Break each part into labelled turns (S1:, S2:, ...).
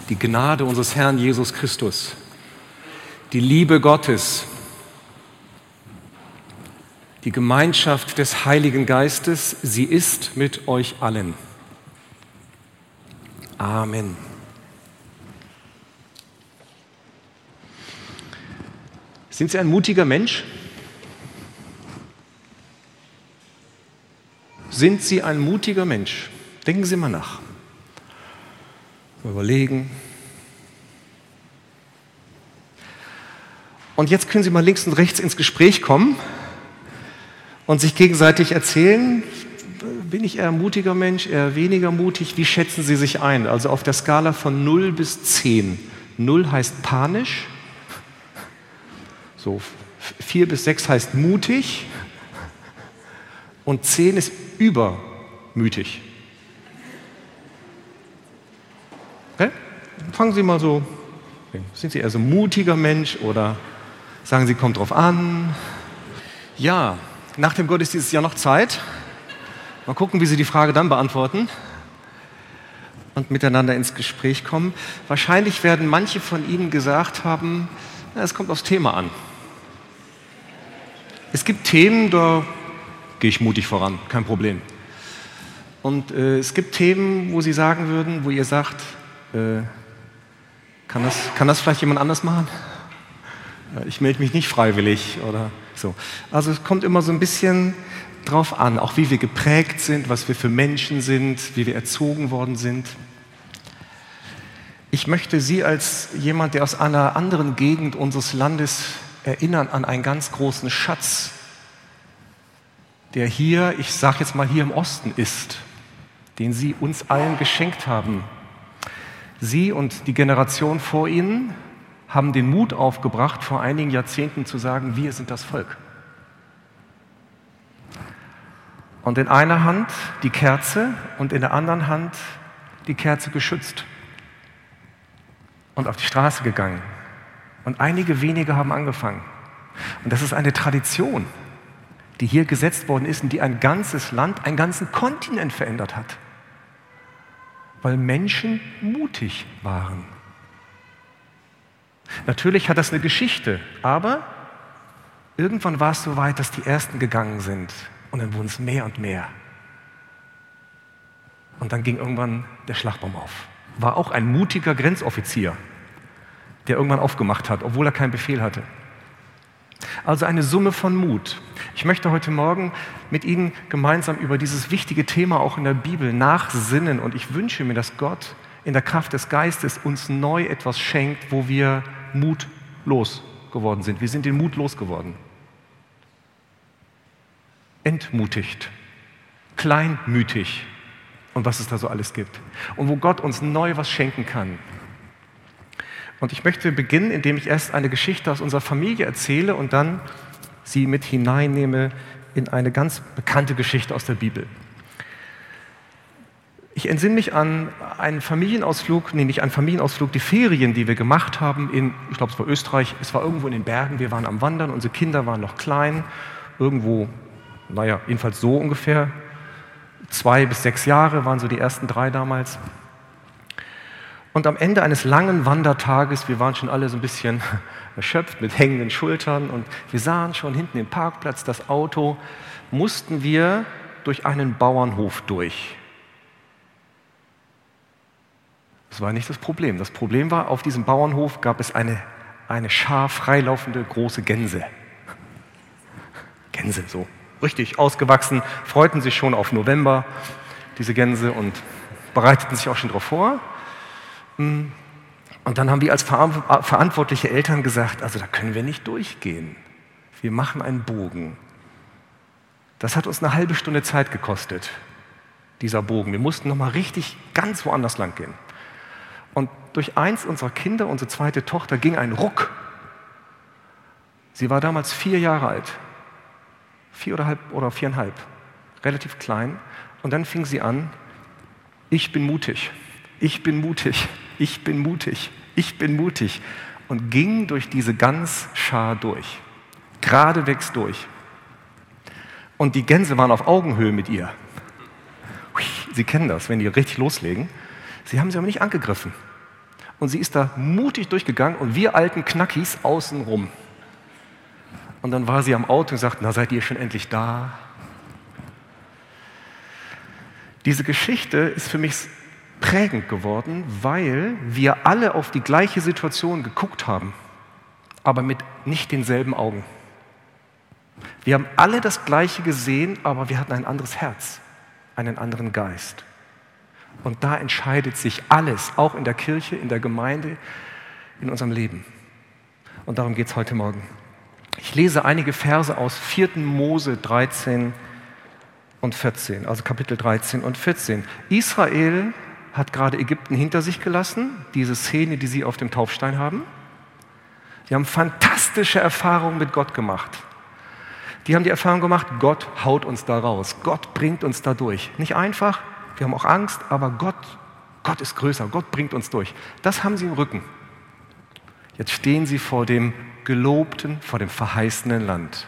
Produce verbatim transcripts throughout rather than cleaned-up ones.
S1: die Gnade unseres Herrn Jesus Christus, die Liebe Gottes, die Gemeinschaft des Heiligen Geistes, sie ist mit euch allen. Amen. Sind Sie ein mutiger Mensch? Sind Sie ein mutiger Mensch? Denken Sie mal nach. Mal überlegen. Und jetzt können Sie mal links und rechts ins Gespräch kommen und sich gegenseitig erzählen, bin ich eher ein mutiger Mensch, eher weniger mutig? Wie schätzen Sie sich ein? Also auf der Skala von null bis zehn. null heißt panisch, so vier bis sechs heißt mutig und zehn ist übermütig. Okay? Fangen Sie mal so, sind Sie eher so ein mutiger Mensch oder sagen Sie, kommt drauf an? Ja, nach dem Gottesdienst ist ja noch Zeit. Mal gucken, wie Sie die Frage dann beantworten und miteinander ins Gespräch kommen. Wahrscheinlich werden manche von Ihnen gesagt haben, ja, es kommt aufs Thema an. Es gibt Themen, da gehe ich mutig voran, kein Problem. Und äh, es gibt Themen, wo Sie sagen würden, wo ihr sagt, äh, kann das, kann das vielleicht jemand anders machen? Ich melde mich nicht freiwillig oder so. Also es kommt immer so ein bisschen drauf an, auch wie wir geprägt sind, was wir für Menschen sind, wie wir erzogen worden sind. Ich möchte Sie als jemand, der aus einer anderen Gegend unseres Landes erinnern an einen ganz großen Schatz, der hier, ich sage jetzt mal hier im Osten ist, den Sie uns allen geschenkt haben. Sie und die Generation vor Ihnen haben den Mut aufgebracht, vor einigen Jahrzehnten zu sagen, wir sind das Volk. Und in einer Hand die Kerze und in der anderen Hand die Kerze geschützt und auf die Straße gegangen. Und einige wenige haben angefangen. Und das ist eine Tradition, die hier gesetzt worden ist und die ein ganzes Land, einen ganzen Kontinent verändert hat. Weil Menschen mutig waren. Natürlich hat das eine Geschichte, aber irgendwann war es so weit, dass die Ersten gegangen sind und dann wurden es mehr und mehr. Und dann ging irgendwann der Schlagbaum auf. War auch ein mutiger Grenzoffizier, der irgendwann aufgemacht hat, obwohl er keinen Befehl hatte. Also eine Summe von Mut. Ich möchte heute Morgen mit Ihnen gemeinsam über dieses wichtige Thema auch in der Bibel nachsinnen und ich wünsche mir, dass Gott in der Kraft des Geistes uns neu etwas schenkt, wo wir mutlos geworden sind. Wir sind den Mut losgeworden. Entmutigt, kleinmütig und was es da so alles gibt. Und wo Gott uns neu was schenken kann. Und ich möchte beginnen, indem ich erst eine Geschichte aus unserer Familie erzähle und dann sie mit hineinnehme in eine ganz bekannte Geschichte aus der Bibel. Ich entsinne mich an einen Familienausflug, nee, nicht einen Familienausflug, die Ferien, die wir gemacht haben in, ich glaube, es war Österreich, es war irgendwo in den Bergen, wir waren am Wandern, unsere Kinder waren noch klein, irgendwo, naja, jedenfalls so ungefähr, zwei bis sechs Jahre waren so die ersten drei damals. Und am Ende eines langen Wandertages, wir waren schon alle so ein bisschen erschöpft mit hängenden Schultern und wir sahen schon hinten im Parkplatz das Auto, mussten wir durch einen Bauernhof durch. Das war nicht das Problem. Das Problem war, auf diesem Bauernhof gab es eine, eine Schar freilaufende große Gänse. Gänse, so richtig ausgewachsen, freuten sich schon auf November, diese Gänse, und bereiteten sich auch schon darauf vor. Und dann haben wir als verantwortliche Eltern gesagt, also da können wir nicht durchgehen. Wir machen einen Bogen. Das hat uns eine halbe Stunde Zeit gekostet, dieser Bogen. Wir mussten nochmal richtig ganz woanders lang gehen. Und durch eins unserer Kinder, unsere zweite Tochter, ging ein Ruck. Sie war damals vier Jahre alt. Vier oder halb oder viereinhalb. Relativ klein. Und dann fing sie an, ich bin mutig, ich bin mutig, ich bin mutig, ich bin mutig. Und ging durch diese Gänseschar durch. Geradewegs durch. Und die Gänse waren auf Augenhöhe mit ihr. Sie kennen das, wenn die richtig loslegen. Sie haben sie aber nicht angegriffen. Und sie ist da mutig durchgegangen und wir alten Knackis außenrum. Und dann war sie am Auto und sagte, na, seid ihr schon endlich da? Diese Geschichte ist für mich prägend geworden, weil wir alle auf die gleiche Situation geguckt haben, aber mit nicht denselben Augen. Wir haben alle das Gleiche gesehen, aber wir hatten ein anderes Herz, einen anderen Geist. Und da entscheidet sich alles, auch in der Kirche, in der Gemeinde, in unserem Leben. Und darum geht es heute Morgen. Ich lese einige Verse aus vierten Mose dreizehn und vierzehn, also Kapitel dreizehn und vierzehn. Israel hat gerade Ägypten hinter sich gelassen, diese Szene, die Sie auf dem Taufstein haben. Die haben fantastische Erfahrungen mit Gott gemacht. Die haben die Erfahrung gemacht, Gott haut uns da raus, Gott bringt uns da durch. Nicht einfach, wir haben auch Angst, aber Gott, Gott ist größer, Gott bringt uns durch. Das haben sie im Rücken. Jetzt stehen sie vor dem gelobten, vor dem verheißenen Land.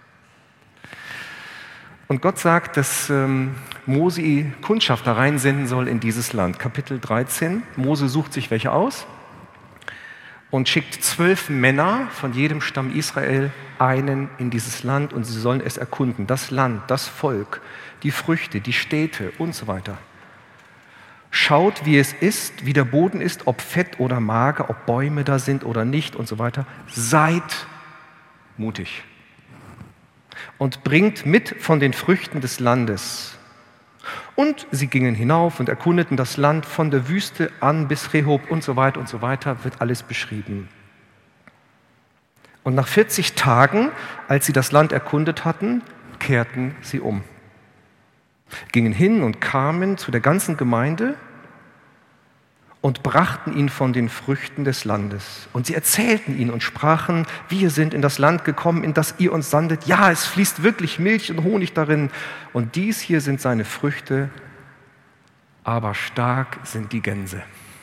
S1: Und Gott sagt, dass ähm, Mose Kundschafter reinsenden soll in dieses Land. Kapitel dreizehn, Mose sucht sich welche aus und schickt zwölf Männer von jedem Stamm Israel einen in dieses Land und sie sollen es erkunden. Das Land, das Volk, die Früchte, die Städte und so weiter. Schaut, wie es ist, wie der Boden ist, ob fett oder mager, ob Bäume da sind oder nicht und so weiter. Seid mutig und bringt mit von den Früchten des Landes. Und sie gingen hinauf und erkundeten das Land von der Wüste an bis Rehob und so weiter und so weiter, wird alles beschrieben. Und nach vierzig Tagen, als sie das Land erkundet hatten, kehrten sie um. Gingen hin und kamen zu der ganzen Gemeinde und brachten ihn von den Früchten des Landes. Und sie erzählten ihn und sprachen, wir sind in das Land gekommen, in das ihr uns sandet. Ja, es fließt wirklich Milch und Honig darin. Und dies hier sind seine Früchte, aber stark sind die Gänse.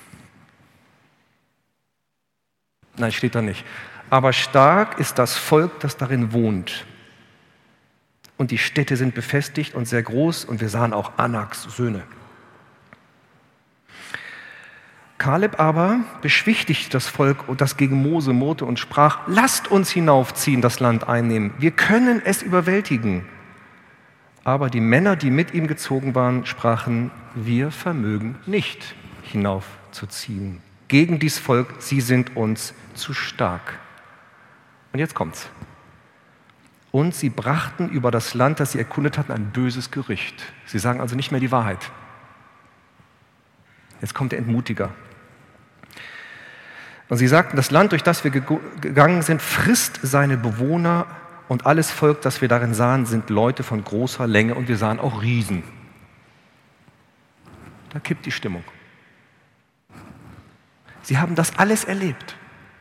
S1: Nein, steht da nicht. Aber stark ist das Volk, das darin wohnt. Und die Städte sind befestigt und sehr groß. Und wir sahen auch Anaks Söhne. Kaleb aber beschwichtigte das Volk und das gegen Mose murrte und sprach, lasst uns hinaufziehen, das Land einnehmen. Wir können es überwältigen. Aber die Männer, die mit ihm gezogen waren, sprachen, wir vermögen nicht hinaufzuziehen. Gegen dies Volk, sie sind uns zu stark. Und jetzt kommt's. Und sie brachten über das Land, das sie erkundet hatten, ein böses Gerücht. Sie sagen also nicht mehr die Wahrheit. Jetzt kommt der Entmutiger. Und sie sagten, das Land, durch das wir gegangen sind, frisst seine Bewohner und alles Volk, das wir darin sahen, sind Leute von großer Länge und wir sahen auch Riesen. Da kippt die Stimmung. Sie haben das alles erlebt.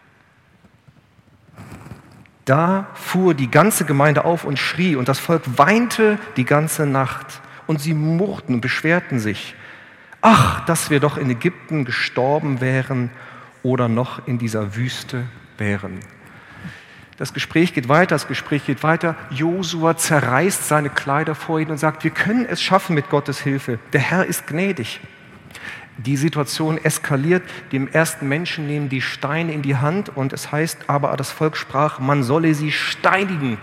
S1: Da fuhr die ganze Gemeinde auf und schrie und das Volk weinte die ganze Nacht und sie murrten und beschwerten sich. Ach, dass wir doch in Ägypten gestorben wären oder noch in dieser Wüste wären. Das Gespräch geht weiter, das Gespräch geht weiter. Josua zerreißt seine Kleider vor ihnen und sagt, wir können es schaffen mit Gottes Hilfe. Der Herr ist gnädig. Die Situation eskaliert. Dem ersten Menschen nehmen die Steine in die Hand und es heißt, aber das Volk sprach, man solle sie steinigen.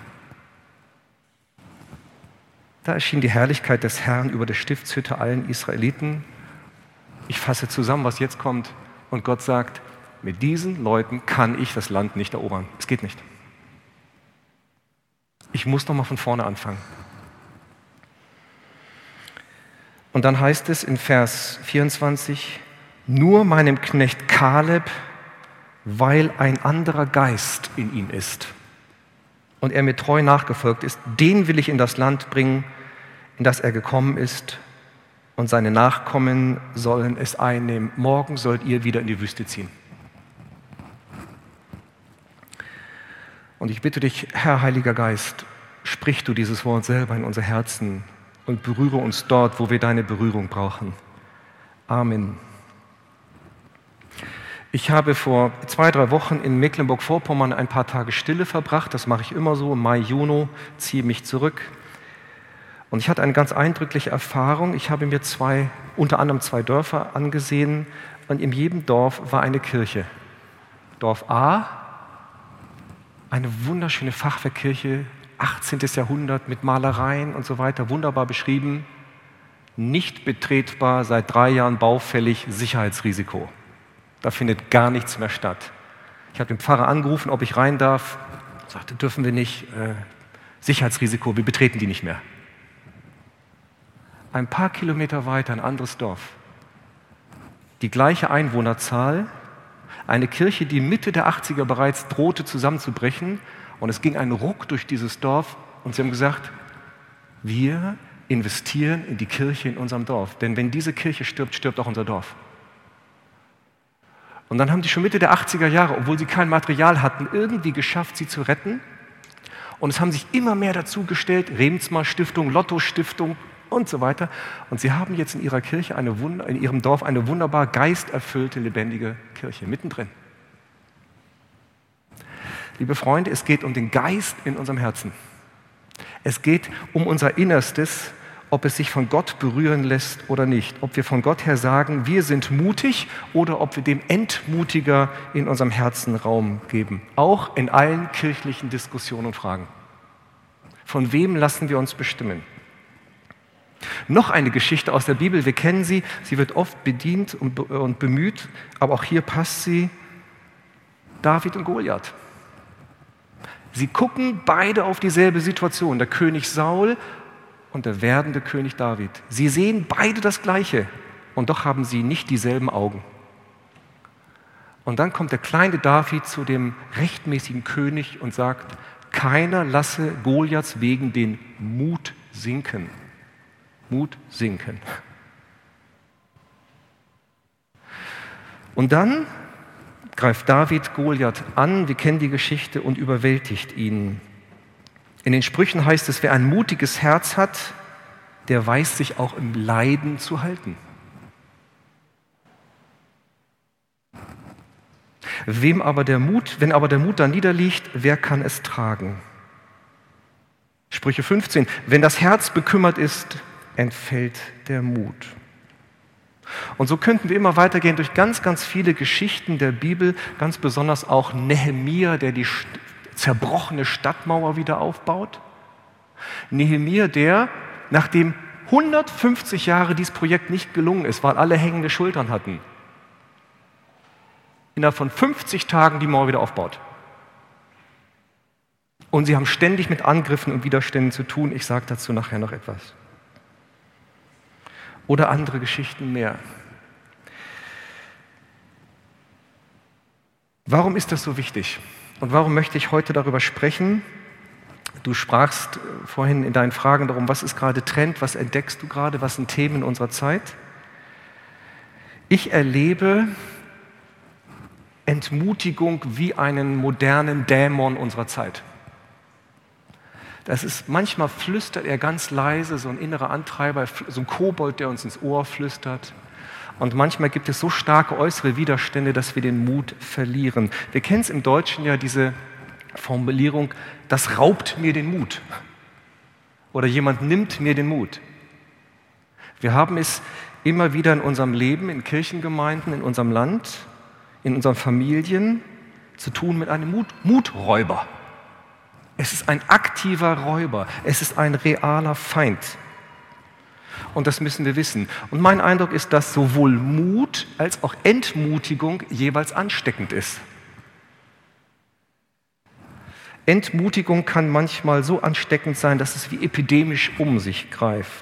S1: Da erschien die Herrlichkeit des Herrn über der Stiftshütte allen Israeliten. Ich fasse zusammen, was jetzt kommt. Und Gott sagt, mit diesen Leuten kann ich das Land nicht erobern. Es geht nicht. Ich muss noch mal von vorne anfangen. Und dann heißt es in Vers vierundzwanzig, nur meinem Knecht Kaleb, weil ein anderer Geist in ihm ist und er mir treu nachgefolgt ist, den will ich in das Land bringen, in das er gekommen ist, und seine Nachkommen sollen es einnehmen. Morgen sollt ihr wieder in die Wüste ziehen. Und ich bitte dich, Herr Heiliger Geist, sprich du dieses Wort selber in unser Herzen und berühre uns dort, wo wir deine Berührung brauchen. Amen. Ich habe vor zwei, drei Wochen in Mecklenburg-Vorpommern ein paar Tage Stille verbracht. Das mache ich immer so. Im Mai, Juni ziehe mich zurück. Und ich hatte eine ganz eindrückliche Erfahrung. Ich habe mir zwei, unter anderem zwei Dörfer angesehen, und in jedem Dorf war eine Kirche. Dorf A, eine wunderschöne Fachwerkkirche, achtzehnten. Jahrhundert mit Malereien und so weiter, wunderbar beschrieben. Nicht betretbar, seit drei Jahren baufällig, Sicherheitsrisiko. Da findet gar nichts mehr statt. Ich habe den Pfarrer angerufen, ob ich rein darf. Er sagte, dürfen wir nicht. Äh, Sicherheitsrisiko, wir betreten die nicht mehr. Ein paar Kilometer weiter ein anderes Dorf. Die gleiche Einwohnerzahl, eine Kirche, die Mitte der achtziger bereits drohte zusammenzubrechen. Und es ging ein Ruck durch dieses Dorf und sie haben gesagt, wir investieren in die Kirche in unserem Dorf. Denn wenn diese Kirche stirbt, stirbt auch unser Dorf. Und dann haben die schon Mitte der achtziger Jahre, obwohl sie kein Material hatten, irgendwie geschafft, sie zu retten. Und es haben sich immer mehr dazu gestellt, Remsmar Stiftung, Lotto Stiftung und so weiter. Und sie haben jetzt in ihrer Kirche, eine, in ihrem Dorf, eine wunderbar geisterfüllte, lebendige Kirche, mittendrin. Liebe Freunde, es geht um den Geist in unserem Herzen. Es geht um unser Innerstes, ob es sich von Gott berühren lässt oder nicht. Ob wir von Gott her sagen, wir sind mutig oder ob wir dem Entmutiger in unserem Herzen Raum geben. Auch in allen kirchlichen Diskussionen und Fragen. Von wem lassen wir uns bestimmen? Noch eine Geschichte aus der Bibel, wir kennen sie, sie wird oft bedient und bemüht, aber auch hier passt sie, David und Goliath. Sie gucken beide auf dieselbe Situation, der König Saul und der werdende König David. Sie sehen beide das Gleiche und doch haben sie nicht dieselben Augen. Und dann kommt der kleine David zu dem rechtmäßigen König und sagt, keiner lasse Goliaths wegen den Mut sinken. Mut sinken. Und dann greift David Goliath an, wir kennen die Geschichte, und überwältigt ihn. In den Sprüchen heißt es, wer ein mutiges Herz hat, der weiß sich auch im Leiden zu halten. Wem aber der Mut, wenn aber der Mut da niederliegt, wer kann es tragen? Sprüche fünfzehn, wenn das Herz bekümmert ist, entfällt der Mut. Und so könnten wir immer weitergehen durch ganz, ganz viele Geschichten der Bibel, ganz besonders auch Nehemia, der die zerbrochene Stadtmauer wieder aufbaut. Nehemia, der, nachdem hundertfünfzig Jahre dieses Projekt nicht gelungen ist, weil alle hängende Schultern hatten, innerhalb von fünfzig Tagen die Mauer wieder aufbaut. Und sie haben ständig mit Angriffen und Widerständen zu tun. Ich sage dazu nachher noch etwas. Oder andere Geschichten mehr. Warum ist das so wichtig? Und warum möchte ich heute darüber sprechen? Du sprachst vorhin in deinen Fragen darum, was ist gerade Trend, was entdeckst du gerade, was sind Themen in unserer Zeit? Ich erlebe Entmutigung wie einen modernen Dämon unserer Zeit. Das ist, manchmal flüstert er ganz leise, so ein innerer Antreiber, so ein Kobold, der uns ins Ohr flüstert. Und manchmal gibt es so starke äußere Widerstände, dass wir den Mut verlieren. Wir kennen es im Deutschen ja, diese Formulierung, das raubt mir den Mut. Oder jemand nimmt mir den Mut. Wir haben es immer wieder in unserem Leben, in Kirchengemeinden, in unserem Land, in unseren Familien zu tun mit einem Mut, Muträuber. Es ist ein aktiver Räuber. Es ist ein realer Feind. Und das müssen wir wissen. Und mein Eindruck ist, dass sowohl Mut als auch Entmutigung jeweils ansteckend ist. Entmutigung kann manchmal so ansteckend sein, dass es wie epidemisch um sich greift.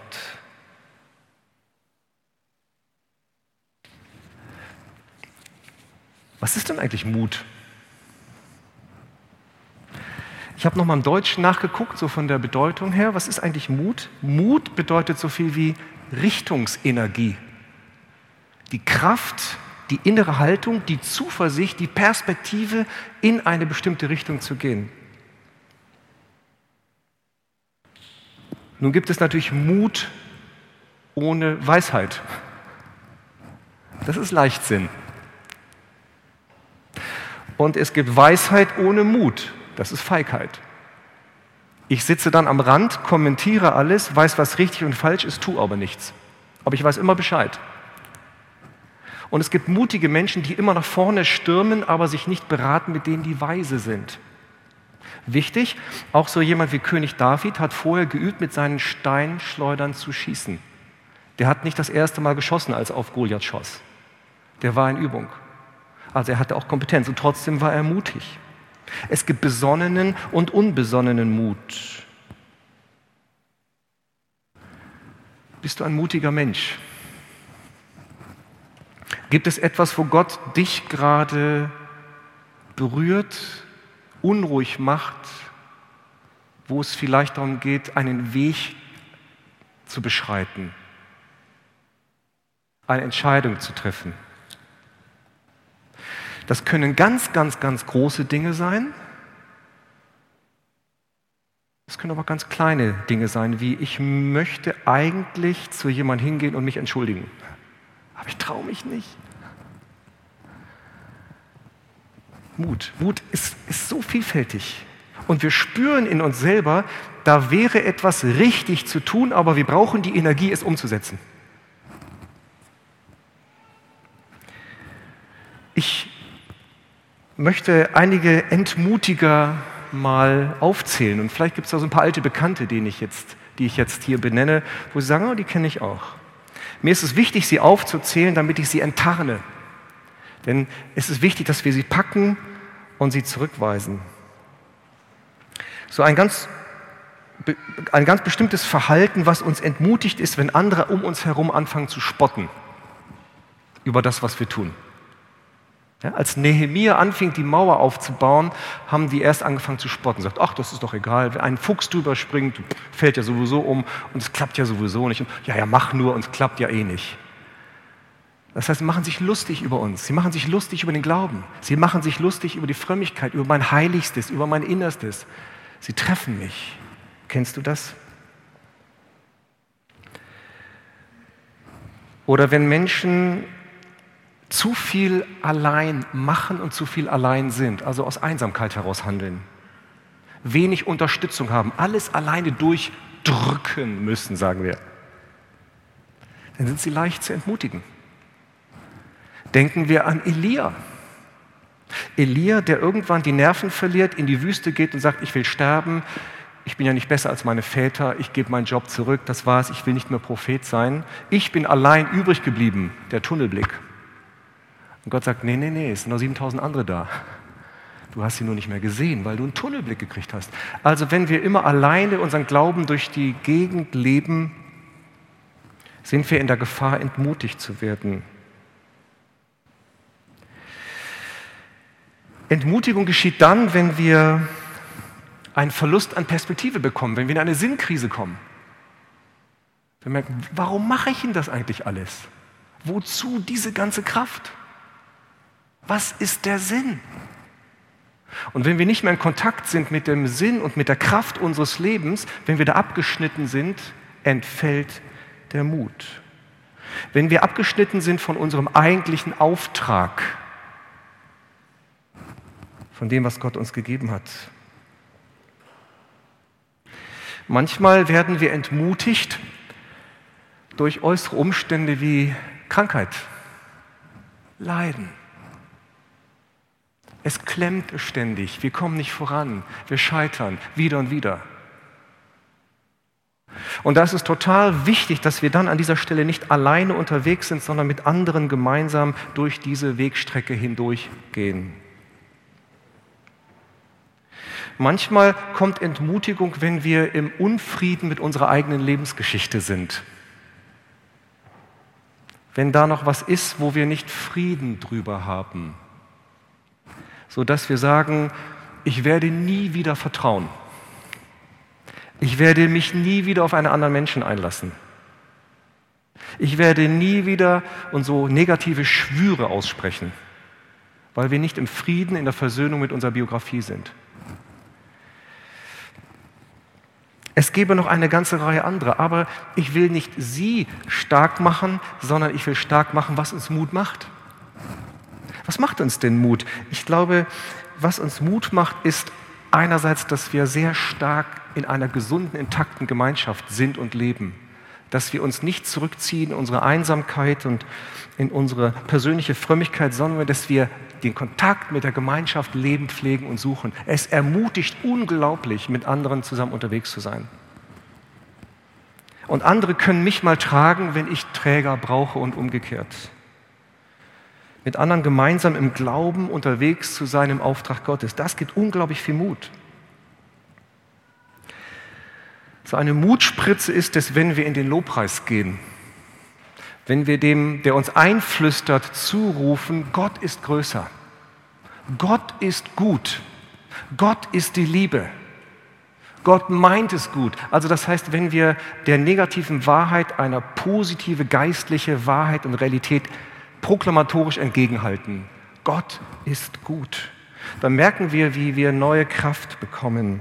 S1: Was ist denn eigentlich Mut? Ich habe nochmal im Deutschen nachgeguckt, so von der Bedeutung her. Was ist eigentlich Mut? Mut bedeutet so viel wie Richtungsenergie. Die Kraft, die innere Haltung, die Zuversicht, die Perspektive, in eine bestimmte Richtung zu gehen. Nun gibt es natürlich Mut ohne Weisheit. Das ist Leichtsinn. Und es gibt Weisheit ohne Mut. Das ist Feigheit. Ich sitze dann am Rand, kommentiere alles, weiß, was richtig und falsch ist, tue aber nichts. Aber ich weiß immer Bescheid. Und es gibt mutige Menschen, die immer nach vorne stürmen, aber sich nicht beraten mit denen, die weise sind. Wichtig, auch so jemand wie König David hat vorher geübt, mit seinen Steinschleudern zu schießen. Der hat nicht das erste Mal geschossen, als er auf Goliath schoss. Der war in Übung. Also er hatte auch Kompetenz und trotzdem war er mutig. Es gibt besonnenen und unbesonnenen Mut. Bist du ein mutiger Mensch? Gibt es etwas, wo Gott dich gerade berührt, unruhig macht, wo es vielleicht darum geht, einen Weg zu beschreiten, eine Entscheidung zu treffen? Das können ganz, ganz, ganz große Dinge sein. Es können aber ganz kleine Dinge sein, wie ich möchte eigentlich zu jemandem hingehen und mich entschuldigen. Aber ich traue mich nicht. Mut. Mut ist, ist so vielfältig. Und wir spüren in uns selber, da wäre etwas richtig zu tun, aber wir brauchen die Energie, es umzusetzen. Ich möchte einige Entmutiger mal aufzählen. Und vielleicht gibt es da so ein paar alte Bekannte, die ich jetzt, die ich jetzt hier benenne, wo Sie sagen, oh, die kenne ich auch. Mir ist es wichtig, sie aufzuzählen, damit ich sie enttarne. Denn es ist wichtig, dass wir sie packen und sie zurückweisen. So ein ganz, ein ganz bestimmtes Verhalten, was uns entmutigt, ist, wenn andere um uns herum anfangen zu spotten über das, was wir tun. Ja, als Nehemia anfing, die Mauer aufzubauen, haben die erst angefangen zu spotten. Sagt, ach, das ist doch egal, wenn ein Fuchs drüber springt, fällt ja sowieso um und es klappt ja sowieso nicht. Und, ja, ja, mach nur und es klappt ja eh nicht. Das heißt, sie machen sich lustig über uns. Sie machen sich lustig über den Glauben. Sie machen sich lustig über die Frömmigkeit, über mein Heiligstes, über mein Innerstes. Sie treffen mich. Kennst du das? Oder wenn Menschen zu viel allein machen und zu viel allein sind, also aus Einsamkeit heraus handeln, wenig Unterstützung haben, alles alleine durchdrücken müssen, sagen wir, dann sind sie leicht zu entmutigen. Denken wir an Elia. Elia, der irgendwann die Nerven verliert, in die Wüste geht und sagt, ich will sterben, ich bin ja nicht besser als meine Väter, ich gebe meinen Job zurück, das war's, ich will nicht mehr Prophet sein. Ich bin allein übrig geblieben, der Tunnelblick. Und Gott sagt, nee, nee, nee, es sind noch siebentausend andere da. Du hast sie nur nicht mehr gesehen, weil du einen Tunnelblick gekriegt hast. Also wenn wir immer alleine unseren Glauben durch die Gegend leben, sind wir in der Gefahr, entmutigt zu werden. Entmutigung geschieht dann, wenn wir einen Verlust an Perspektive bekommen, wenn wir in eine Sinnkrise kommen. Wir merken, warum mache ich denn das eigentlich alles? Wozu diese ganze Kraft? Was ist der Sinn? Und wenn wir nicht mehr in Kontakt sind mit dem Sinn und mit der Kraft unseres Lebens, wenn wir da abgeschnitten sind, entfällt der Mut. Wenn wir abgeschnitten sind von unserem eigentlichen Auftrag, von dem, was Gott uns gegeben hat. Manchmal werden wir entmutigt durch äußere Umstände wie Krankheit, Leiden. Es klemmt ständig, wir kommen nicht voran, wir scheitern wieder und wieder. Und da ist es total wichtig, dass wir dann an dieser Stelle nicht alleine unterwegs sind, sondern mit anderen gemeinsam durch diese Wegstrecke hindurchgehen. Manchmal kommt Entmutigung, wenn wir im Unfrieden mit unserer eigenen Lebensgeschichte sind. Wenn da noch was ist, wo wir nicht Frieden drüber haben. Sodass wir sagen, ich werde nie wieder vertrauen. Ich werde mich nie wieder auf einen anderen Menschen einlassen. Ich werde nie wieder und so negative Schwüre aussprechen, weil wir nicht im Frieden, in der Versöhnung mit unserer Biografie sind. Es gäbe noch eine ganze Reihe anderer, aber ich will nicht sie stark machen, sondern ich will stark machen, was uns Mut macht. Was macht uns denn Mut? Ich glaube, was uns Mut macht, ist einerseits, dass wir sehr stark in einer gesunden, intakten Gemeinschaft sind und leben. dass wir uns nicht zurückziehen in unsere Einsamkeit und in unsere persönliche Frömmigkeit, sondern dass wir den Kontakt mit der Gemeinschaft leben, pflegen und suchen. Es ermutigt unglaublich, mit anderen zusammen unterwegs zu sein. Und andere können mich mal tragen, wenn ich Träger brauche und umgekehrt. Mit anderen gemeinsam im Glauben unterwegs zu sein im Auftrag Gottes, das gibt unglaublich viel Mut. So eine Mutspritze ist es, wenn wir in den Lobpreis gehen. Wenn wir dem, der uns einflüstert, zurufen, Gott ist größer. Gott ist gut. Gott ist die Liebe. Gott meint es gut. Also das heißt, wenn wir der negativen Wahrheit eine positive geistliche Wahrheit und Realität proklamatorisch entgegenhalten. Gott ist gut. Dann merken wir, wie wir neue Kraft bekommen.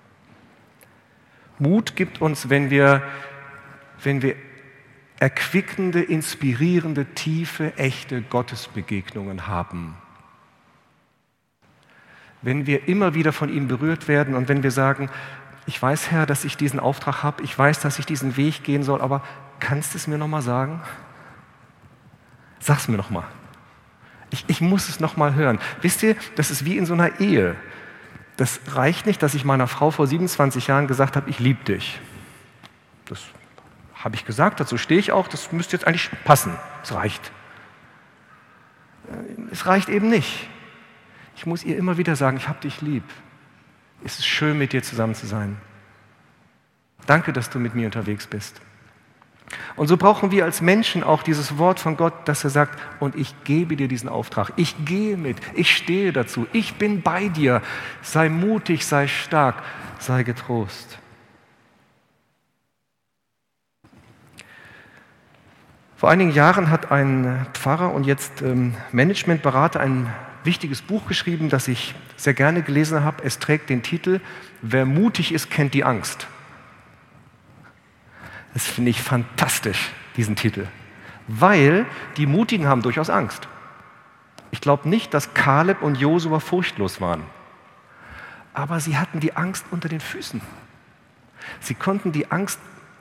S1: Mut gibt uns, wenn wir, wenn wir erquickende, inspirierende, tiefe, echte Gottesbegegnungen haben. Wenn wir immer wieder von ihm berührt werden und wenn wir sagen, ich weiß, Herr, dass ich diesen Auftrag habe, ich weiß, dass ich diesen Weg gehen soll, aber kannst du es mir nochmal sagen? Sag's mir nochmal. Ich, ich muss es nochmal hören. Wisst ihr, das ist wie in so einer Ehe. Das reicht nicht, dass ich meiner Frau vor siebenundzwanzig Jahren gesagt habe, ich liebe dich. Das habe ich gesagt, dazu stehe ich auch, das müsste jetzt eigentlich passen. Es reicht. Es reicht eben nicht. Ich muss ihr immer wieder sagen, ich habe dich lieb. Es ist schön, mit dir zusammen zu sein. Danke, dass du mit mir unterwegs bist. Und so brauchen wir als Menschen auch dieses Wort von Gott, dass er sagt, und ich gebe dir diesen Auftrag. Ich gehe mit, ich stehe dazu, ich bin bei dir. Sei mutig, sei stark, sei getrost. Vor einigen Jahren hat ein Pfarrer und jetzt ähm, Managementberater ein wichtiges Buch geschrieben, das ich sehr gerne gelesen habe. Es trägt den Titel Wer mutig ist, kennt die Angst. Das finde ich fantastisch, diesen Titel. Weil die Mutigen haben durchaus Angst. Ich glaube nicht, dass Kaleb und Josua furchtlos waren. Aber sie hatten die Angst unter den Füßen. Sie konnten die Angst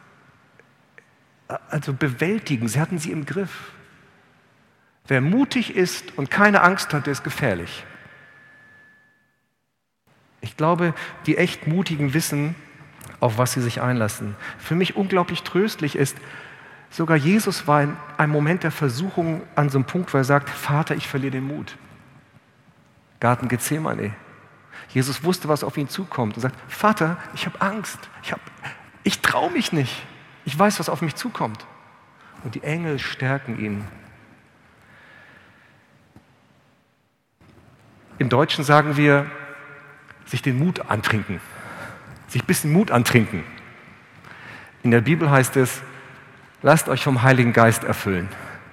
S1: also bewältigen. Sie hatten sie im Griff. Wer mutig ist und keine Angst hat, der ist gefährlich. Ich glaube, die echt Mutigen wissen, auf was sie sich einlassen. Für mich unglaublich tröstlich ist, sogar Jesus war in einem Moment der Versuchung an so einem Punkt, wo er sagt, Vater, ich verliere den Mut. Garten Gethsemane. Jesus wusste, was auf ihn zukommt und sagt, Vater, ich habe Angst, ich, hab, ich traue mich nicht, ich weiß, was auf mich zukommt. Und die Engel stärken ihn. Im Deutschen sagen wir, sich den Mut antrinken. Sich ein bisschen Mut antrinken. In der Bibel heißt es, lasst euch vom Heiligen Geist erfüllen.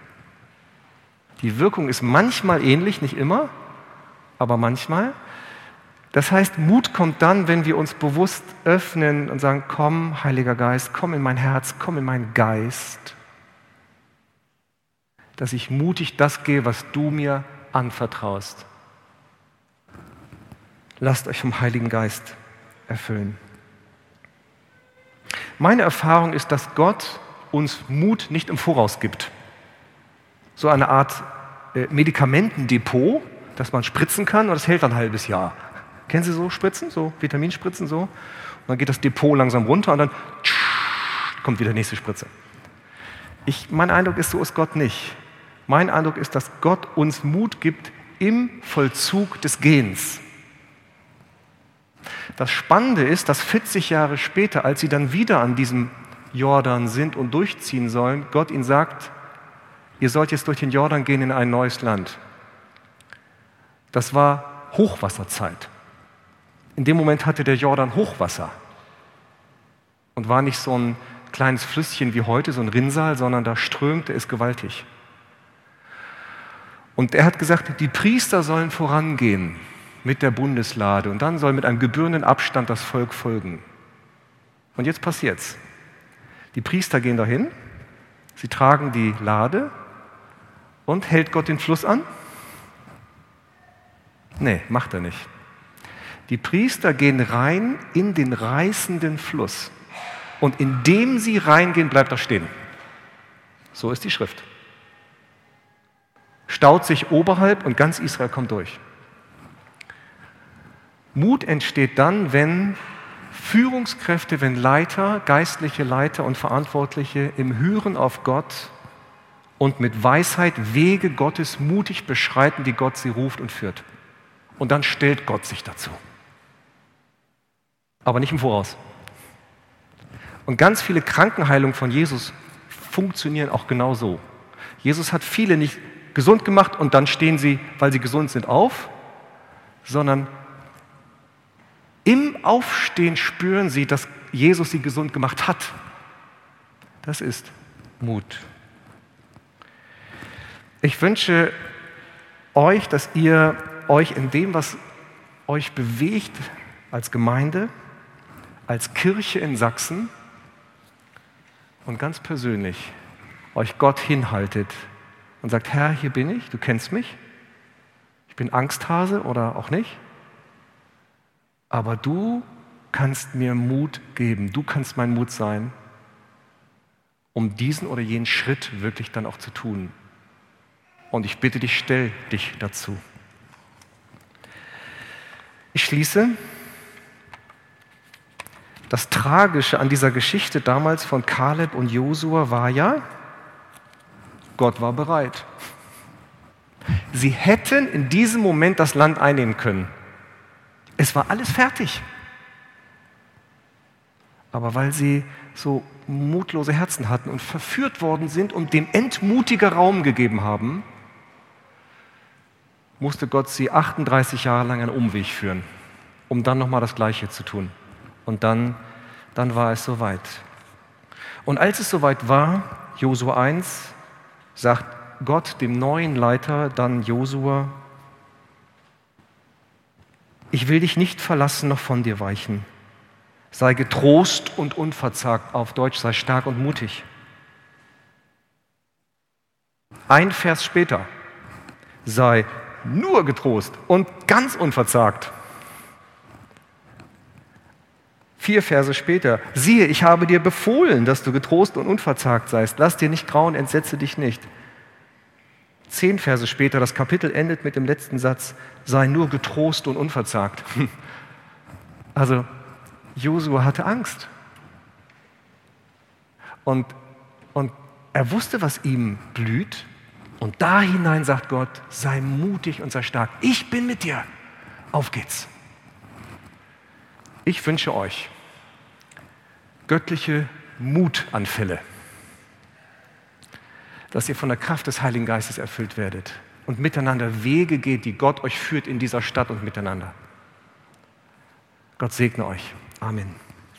S1: Die Wirkung ist manchmal ähnlich, nicht immer, aber manchmal. Das heißt, Mut kommt dann, wenn wir uns bewusst öffnen und sagen, komm, Heiliger Geist, komm in mein Herz, komm in meinen Geist, dass ich mutig das gehe, was du mir anvertraust. Lasst euch vom Heiligen Geist erfüllen. Meine Erfahrung ist, dass Gott uns Mut nicht im Voraus gibt. So eine Art äh, Medikamentendepot, das man spritzen kann und das hält dann ein halbes Jahr. Kennen Sie so Spritzen, so Vitaminspritzen so? Und dann geht das Depot langsam runter und dann kommt wieder die nächste Spritze. Ich, mein Eindruck ist, so ist Gott nicht. Mein Eindruck ist, dass Gott uns Mut gibt im Vollzug des Gehens. Das Spannende ist, dass vierzig Jahre später, als sie dann wieder an diesem Jordan sind und durchziehen sollen, Gott ihnen sagt, ihr sollt jetzt durch den Jordan gehen in ein neues Land. Das war Hochwasserzeit. In dem Moment hatte der Jordan Hochwasser und war nicht so ein kleines Flüsschen wie heute, so ein Rinnsal, sondern da strömte es gewaltig. Und er hat gesagt, die Priester sollen vorangehen mit der Bundeslade und dann soll mit einem gebührenden Abstand das Volk folgen. Und jetzt passiert's. Die Priester gehen dahin, sie tragen die Lade und hält Gott den Fluss an? Nee, macht er nicht. Die Priester gehen rein in den reißenden Fluss. und indem sie reingehen, bleibt er stehen. So ist die Schrift. Staut sich oberhalb und ganz Israel kommt durch. Mut entsteht dann, wenn Führungskräfte, wenn Leiter, geistliche Leiter und Verantwortliche im Hören auf Gott und mit Weisheit Wege Gottes mutig beschreiten, die Gott sie ruft und führt. Und dann stellt Gott sich dazu. Aber nicht im Voraus. Und ganz viele Krankenheilungen von Jesus funktionieren auch genau so. Jesus hat viele nicht gesund gemacht und dann stehen sie, weil sie gesund sind, auf, sondern im Aufstehen spüren sie, dass Jesus sie gesund gemacht hat. Das ist Mut. Ich wünsche euch, dass ihr euch in dem, was euch bewegt als Gemeinde, als Kirche in Sachsen und ganz persönlich euch Gott hinhaltet und sagt, Herr, hier bin ich, du kennst mich, ich bin Angsthase oder auch nicht, aber du kannst mir Mut geben, du kannst mein Mut sein, um diesen oder jenen Schritt wirklich dann auch zu tun. Und ich bitte dich, stell dich dazu. Ich schließe. Das Tragische an dieser Geschichte damals von Kaleb und Josua war ja, Gott war bereit. Sie hätten in diesem Moment das Land einnehmen können. Es war alles fertig. Aber weil sie so mutlose Herzen hatten und verführt worden sind und dem Entmutiger Raum gegeben haben, musste Gott sie achtunddreißig Jahre lang einen Umweg führen, um dann nochmal das Gleiche zu tun. Und dann, dann war es soweit. Und als es soweit war, Josua eins, sagt Gott dem neuen Leiter dann Josua, ich will dich nicht verlassen, noch von dir weichen. Sei getrost und unverzagt, auf Deutsch, sei stark und mutig. Ein Vers später, sei nur getrost und ganz unverzagt. Vier Verse später, siehe, ich habe dir befohlen, dass du getrost und unverzagt seist. Lass dir nicht grauen, entsetze dich nicht. Zehn Verse später, das Kapitel endet mit dem letzten Satz, sei nur getrost und unverzagt. Also, Josua hatte Angst. Und, und er wusste, was ihm blüht. Und da hinein sagt Gott, sei mutig und sei stark. Ich bin mit dir. Auf geht's. Ich wünsche euch göttliche Mutanfälle, dass ihr von der Kraft des Heiligen Geistes erfüllt werdet und miteinander Wege geht, die Gott euch führt in dieser Stadt und miteinander. Gott segne euch. Amen.